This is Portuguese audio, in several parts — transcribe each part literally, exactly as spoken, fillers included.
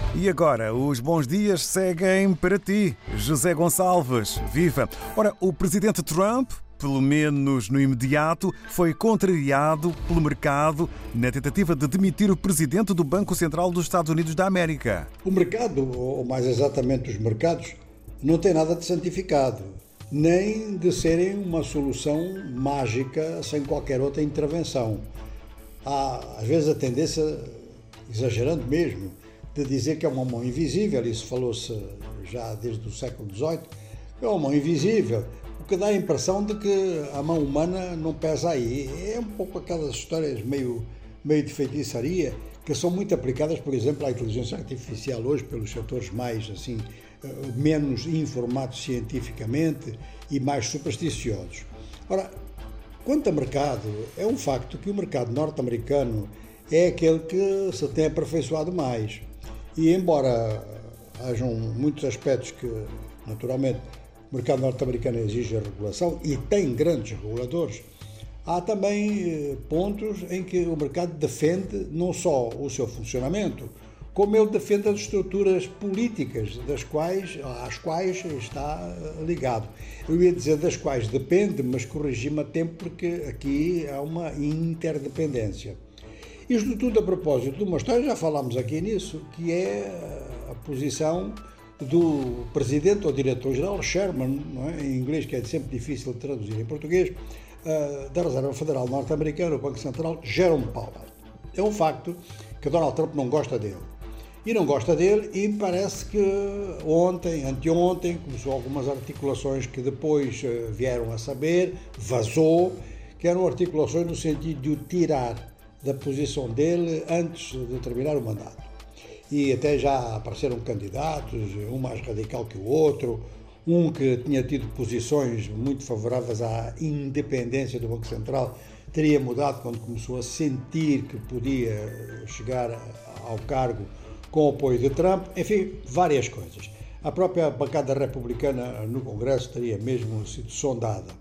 E agora, os bons dias seguem para ti, José Gonçalves. Viva! Ora, o presidente Trump, pelo menos no imediato, foi contrariado pelo mercado na tentativa de demitir o presidente do Banco Central dos Estados Unidos da América. O mercado, ou mais exatamente os mercados, não tem nada de santificado, nem de serem uma solução mágica sem qualquer outra intervenção. Há, às vezes, a tendência, exagerando mesmo, de dizer que é uma mão invisível, isso falou-se já desde o século dezoito, é uma mão invisível, o que dá a impressão de que a mão humana não pesa aí. É um pouco aquelas histórias meio, meio de feitiçaria, que são muito aplicadas, por exemplo, à inteligência artificial hoje, pelos setores mais, assim, menos informados cientificamente e mais supersticiosos. Ora, quanto a mercado, é um facto que o mercado norte-americano é aquele que se tem aperfeiçoado mais. E embora hajam muitos aspectos que, naturalmente, o mercado norte-americano exige a regulação e tem grandes reguladores, há também pontos em que o mercado defende não só o seu funcionamento, como ele defende as estruturas políticas das quais, às quais está ligado. Eu ia dizer das quais depende, mas corrigi-me a tempo porque aqui há uma interdependência. Isto tudo a propósito de uma história, já falámos aqui nisso, que é a posição do presidente ou diretor-geral, Chairman, não é? Em inglês, que é sempre difícil de traduzir em português, da Reserva Federal Norte-Americana, o Banco Central, Jerome Powell. É um facto que Donald Trump não gosta dele. E não gosta dele e parece que ontem, anteontem, começou algumas articulações que depois vieram a saber, vazou, que eram articulações no sentido de o tirar da posição dele antes de terminar o mandato. E até já apareceram candidatos, um mais radical que o outro, um que tinha tido posições muito favoráveis à independência do Banco Central, teria mudado quando começou a sentir que podia chegar ao cargo com o apoio de Trump, enfim, várias coisas. A própria bancada republicana no Congresso teria mesmo sido sondada.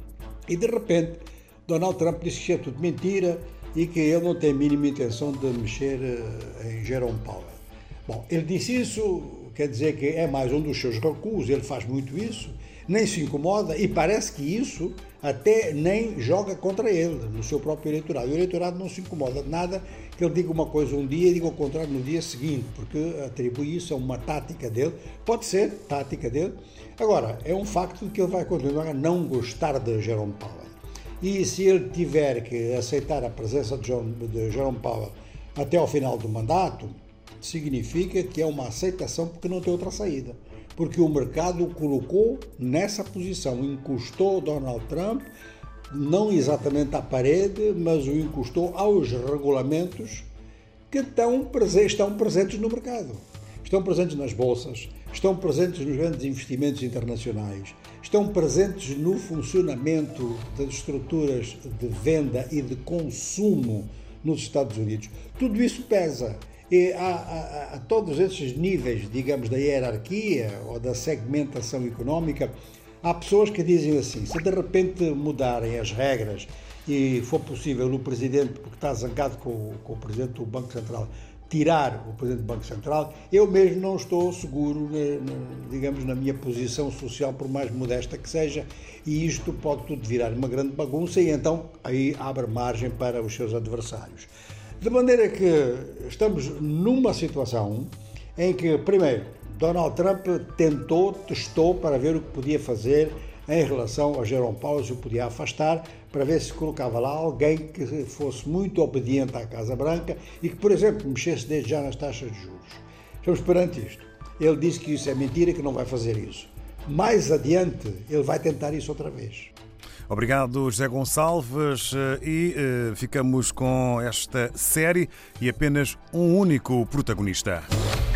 E de repente, Donald Trump disse que é tudo mentira e que ele não tem a mínima intenção de mexer em Jerome Powell. Bom, ele disse isso, quer dizer que é mais um dos seus recuos, ele faz muito isso, nem se incomoda e parece que isso até nem joga contra ele, no seu próprio eleitorado. O eleitorado não se incomoda de nada que ele diga uma coisa um dia e diga o contrário no dia seguinte, porque atribui isso a uma tática dele, pode ser tática dele. Agora, é um facto de que ele vai continuar a não gostar de Jerome Powell. E se ele tiver que aceitar a presença de, John, de Jerome Powell até ao final do mandato, significa que é uma aceitação porque não tem outra saída. Porque o mercado o colocou nessa posição, encostou Donald Trump, não exatamente à parede, mas o encostou aos regulamentos que estão, estão presentes no mercado. Estão presentes nas bolsas, estão presentes nos grandes investimentos internacionais, estão presentes no funcionamento das estruturas de venda e de consumo nos Estados Unidos. Tudo isso pesa. E a, a, a todos esses níveis, digamos, da hierarquia ou da segmentação económica, há pessoas que dizem assim, se de repente mudarem as regras e for possível o Presidente, porque está zangado com, com o Presidente do Banco Central, tirar o Presidente do Banco Central, eu mesmo não estou seguro, digamos, na minha posição social, por mais modesta que seja, e isto pode tudo virar uma grande bagunça e então aí abre margem para os seus adversários. De maneira que estamos numa situação em que, primeiro, Donald Trump tentou, testou para ver o que podia fazer em relação a Jerome Powell, se o podia afastar, para ver se colocava lá alguém que fosse muito obediente à Casa Branca e que, por exemplo, mexesse desde já nas taxas de juros. Estamos perante isto. Ele disse que isso é mentira e que não vai fazer isso. Mais adiante, ele vai tentar isso outra vez. Obrigado, José Gonçalves, e uh, ficamos com esta série e apenas um único protagonista.